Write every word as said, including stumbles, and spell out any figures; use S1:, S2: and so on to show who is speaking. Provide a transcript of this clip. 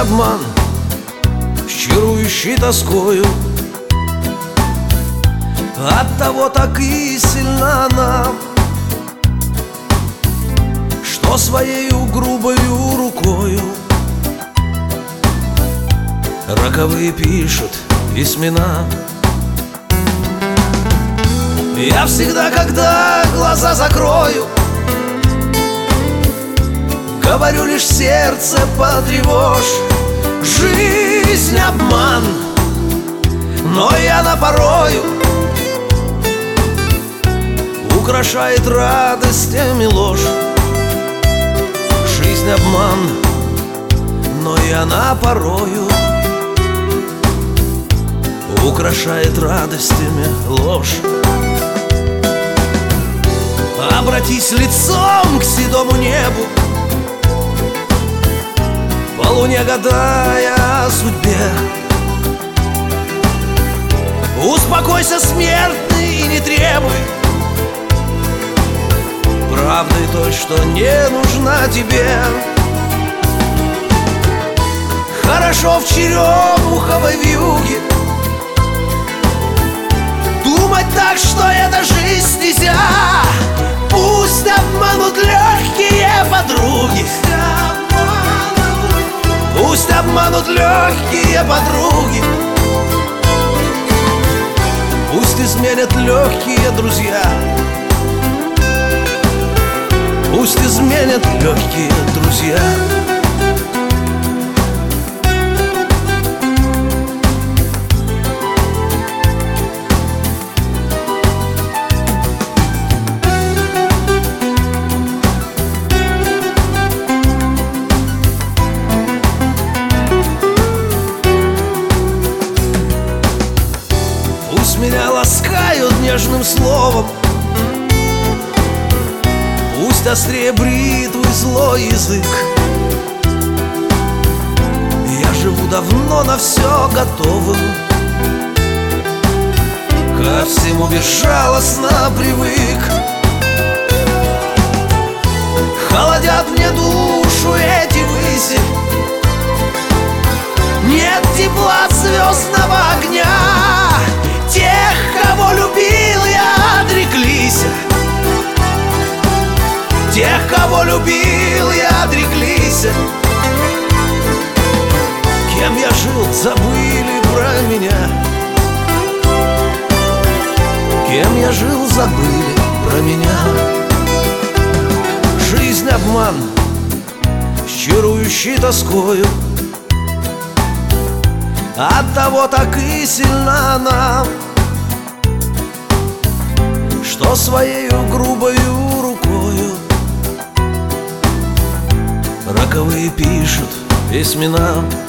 S1: обман с чарующей тоскою. Оттого так и сильна она, что своею грубою рукою роковые пишут письмена. Я всегда, когда глаза закрою, говорю лишь сердце потревожь. Жизнь обман, но и она порою украшает радостями ложь. Жизнь обман, но и она порою украшает радостями ложь. Обратись лицом к седому небу, по луне гадая о судьбе. Успокойся, смертный, и не требуй правды той, что не нужна тебе. Хорошо в черемуховой вьюге думать так, что это жизнь нельзя. Пусть обманут легкие подруги, пусть обманут легкие подруги, пусть изменят легкие друзья, пусть изменят легкие друзья. Пусть меня ласкают нежным словом, пусть острее бритвы злой язык. Я живу давно на все готовым, ко всему безжалостно привык. Холодят мне душу эти выси, нет тепла от звездного огня. Тех, кого любил я, отреклись. Тех, кого любил я, отреклись. Кем я жил, забыли про меня. Кем я жил, забыли про меня. Жизнь обман с чарующей тоскою, оттого так и сильна она, что своею грубою рукою роковые пишут письмена.